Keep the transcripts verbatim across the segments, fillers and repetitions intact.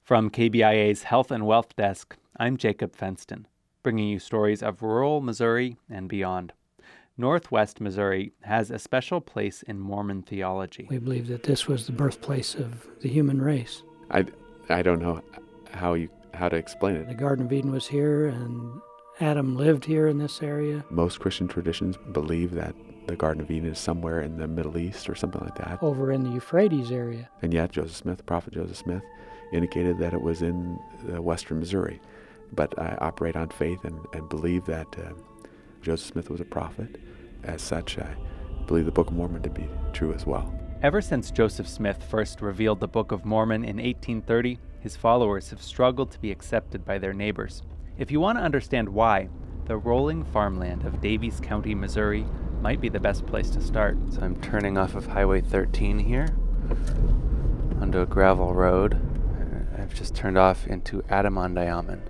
From K B I A's Health and Wealth Desk, I'm Jacob Fenston, bringing you stories of rural Missouri and beyond. Northwest Missouri has a special place in Mormon theology. We believe that this was the birthplace of the human race. I, I don't know how you how to explain it. The Garden of Eden was here, and Adam lived here in this area. Most Christian traditions believe that the Garden of Eden is somewhere in the Middle East or something like that. Over in the Euphrates area. And yet Joseph Smith, Prophet Joseph Smith, indicated that it was in uh, western Missouri. But I operate on faith and, and believe that uh, Joseph Smith was a prophet. As such, I believe the Book of Mormon to be true as well. Ever since Joseph Smith first revealed the Book of Mormon in eighteen thirty, his followers have struggled to be accepted by their neighbors. If you want to understand why, the rolling farmland of Daviess County, Missouri might be the best place to start. So I'm turning off of Highway thirteen here onto a gravel road. I've just turned off into Adam-on-Diamond.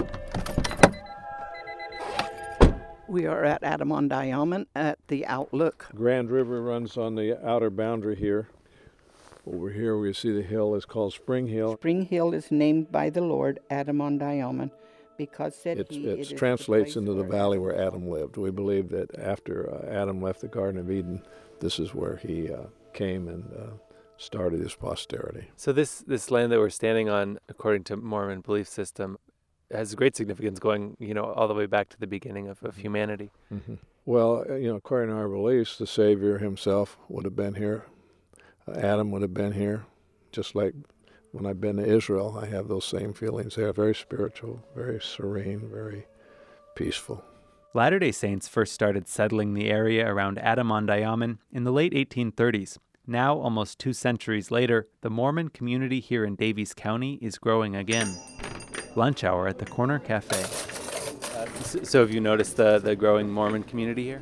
We are at Adam-on-Diamond at the Outlook. Grand River runs on the outer boundary here. Over here we see the hill is called Spring Hill. Spring Hill is named by the Lord Adam-on-Diamond because said it's, he it it translates the into the where valley where Adam lived. We believe that after uh, Adam left the Garden of Eden, this is where he uh, came and uh, started his posterity. So this, this land that we're standing on, according to Mormon belief system, has great significance going, you know, all the way back to the beginning of, of humanity. Mm-hmm. Well, you know, according to our beliefs, the Savior himself would have been here. Uh, Adam would have been here. Just like when I've been to Israel, I have those same feelings. They are very spiritual, very serene, very peaceful. Latter-day Saints first started settling the area around Adam-on-Diamond in the late eighteen thirties. Now, almost two centuries later, the Mormon community here in Daviess County is growing again. Lunch hour at the Corner Cafe. Uh, so, so have you noticed the, the growing Mormon community here?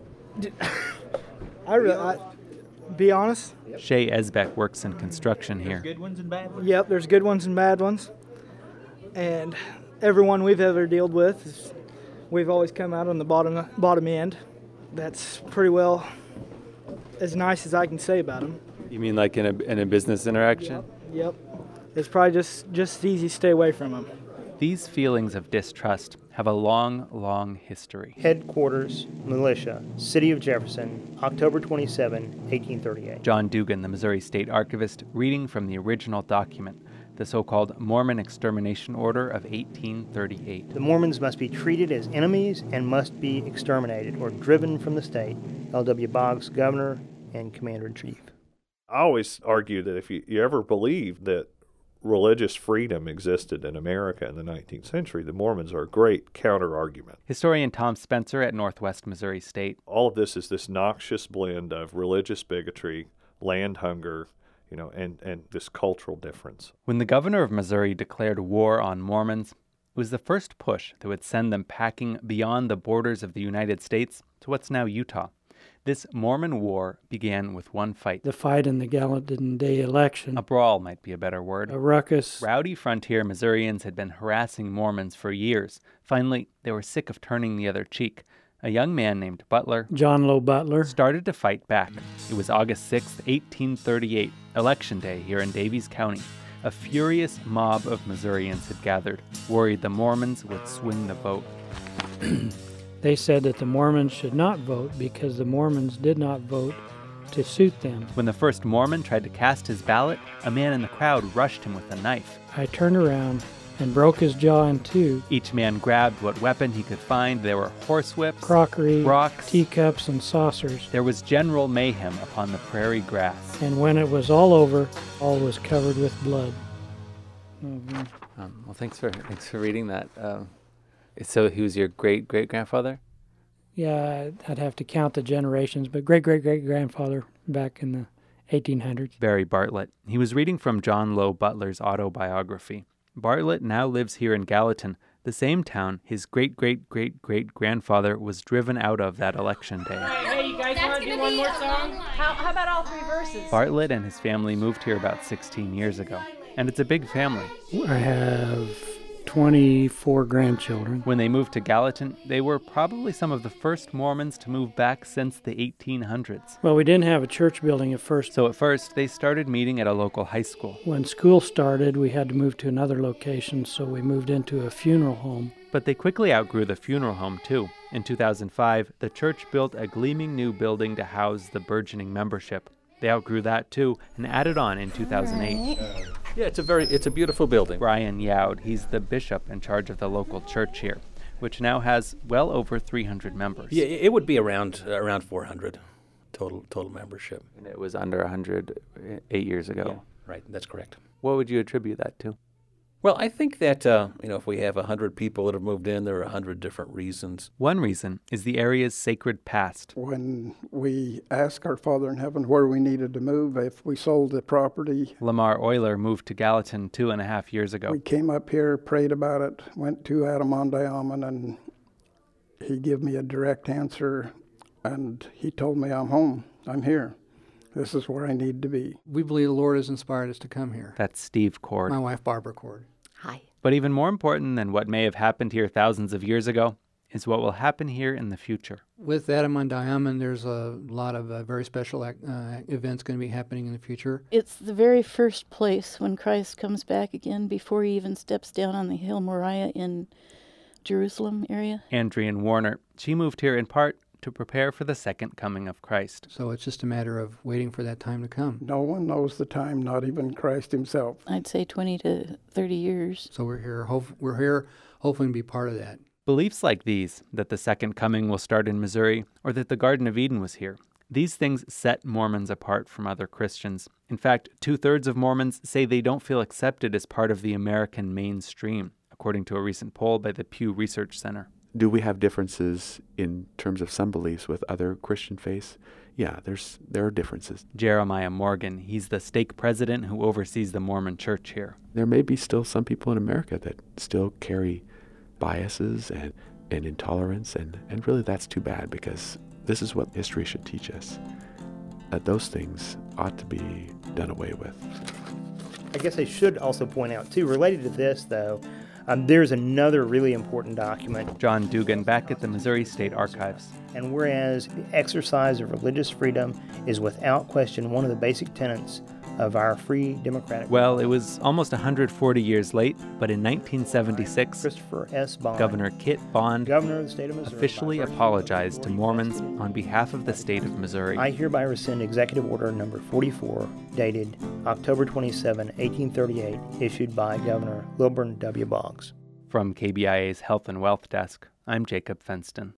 I really, I, be honest. Shay Esbeck works in construction here. Good ones and bad ones? Yep, there's good ones and bad ones. And everyone we've ever dealt with, is, we've always come out on the bottom bottom end. That's pretty well as nice as I can say about them. You mean like in a, in a business interaction? Yep. Yep. It's probably just, just easy to stay away from them. These feelings of distrust have a long, long history. Headquarters, Militia, City of Jefferson, October twenty-seventh, eighteen thirty-eight. John Dugan, the Missouri State Archivist, reading from the original document, the so-called Mormon Extermination Order of eighteen thirty-eight. The Mormons must be treated as enemies and must be exterminated or driven from the state. L W Boggs, Governor and Commander-in-Chief. I always argue that if you, you ever believe that religious freedom existed in America in the nineteenth century, the Mormons are a great counter-argument. Historian Tom Spencer at Northwest Missouri State. All of this is this noxious blend of religious bigotry, land hunger, you know, and, and this cultural difference. When the governor of Missouri declared war on Mormons, it was the first push that would send them packing beyond the borders of the United States to what's now Utah. This Mormon war began with one fight. The fight in the Gallatin Day election. A brawl might be a better word. A ruckus. Rowdy frontier Missourians had been harassing Mormons for years. Finally, they were sick of turning the other cheek. A young man named Butler, John Low Butler, started to fight back. It was August sixth, eighteen thirty-eight, Election Day here in Daviess County. A furious mob of Missourians had gathered, worried the Mormons would swing the vote. They said that the Mormons should not vote because the Mormons did not vote to suit them. When the first Mormon tried to cast his ballot, a man in the crowd rushed him with a knife. I turned around and broke his jaw in two. Each man grabbed what weapon he could find. There were horsewhips, crockery, rocks, teacups, and saucers. There was general mayhem upon the prairie grass. And when it was all over, all was covered with blood. Mm-hmm. Um, well, thanks for thanks for reading that. Um, so he was your great-great-grandfather? Yeah, I'd have to count the generations, but great-great-great-grandfather back in the eighteen hundreds. Barry Bartlett. He was reading from John Low Butler's autobiography. Bartlett now lives here in Gallatin, the same town his great-great-great-great-grandfather was driven out of that election day. Hey, hey, you guys want to do one more song? How, how about all three verses? Bartlett and his family moved here about sixteen years ago, and it's a big family. I have twenty-four grandchildren. When they moved to Gallatin, they were probably some of the first Mormons to move back since the eighteen hundreds. Well, we didn't have a church building at first. So at first, they started meeting at a local high school. When school started, we had to move to another location, so we moved into a funeral home. But they quickly outgrew the funeral home, too. In two thousand five, the church built a gleaming new building to house the burgeoning membership. They outgrew that, too, and added on in two thousand eight. Yeah, it's a very, it's a beautiful building. Brian Youd, he's the bishop in charge of the local church here, which now has well over three hundred members. Yeah, it would be around uh, around four hundred total total membership. And it was under one hundred eight years ago. Yeah, right, that's correct. What would you attribute that to? Well, I think that, uh, you know, if we have one hundred people that have moved in, there are one hundred different reasons. One reason is the area's sacred past. When we asked our Father in Heaven where we needed to move, if we sold the property. Lamar Euler moved to Gallatin two and a half years ago. We came up here, prayed about it, went to Adamon-Diamond, and he gave me a direct answer, and he told me, I'm home, I'm here. This is where I need to be. We believe the Lord has inspired us to come here. That's Steve Cord. My wife, Barbara Cord. Hi. But even more important than what may have happened here thousands of years ago is what will happen here in the future. With Adamon-Diamond, there's a lot of uh, very special ac- uh, events going to be happening in the future. It's the very first place when Christ comes back again before he even steps down on the hill Moriah in Jerusalem area. Andrian Warner, she moved here in part to prepare for the second coming of Christ. So it's just a matter of waiting for that time to come. No one knows the time, not even Christ himself. I'd say twenty to thirty years. So we're here, hope, we're here hoping to be part of that. Beliefs like these, that the second coming will start in Missouri, or that the Garden of Eden was here, these things set Mormons apart from other Christians. In fact, two-thirds of Mormons say they don't feel accepted as part of the American mainstream, according to a recent poll by the Pew Research Center. Do we have differences in terms of some beliefs with other Christian faiths? Yeah, there's there are differences. Jeremiah Morgan, he's the stake president who oversees the Mormon church here. There may be still some people in America that still carry biases and, and intolerance, and, and really that's too bad, because this is what history should teach us, that those things ought to be done away with. I guess I should also point out, too, related to this, though, Um, there's another really important document. John Dugan back at the Missouri State Archives. And whereas the exercise of religious freedom is without question one of the basic tenets of our free democratic... Well, it was almost one hundred forty years late, but in nineteen seventy-six, Christopher S. Bond, Governor Kit Bond, Governor of the state of Missouri, officially apologized to Mormons on behalf of the state of Missouri. I hereby rescind Executive Order Number forty-four, dated October twenty-seventh, eighteen thirty-eight, issued by Governor Lilburn W. Boggs. From K B I A's Health and Wealth Desk, I'm Jacob Fenston.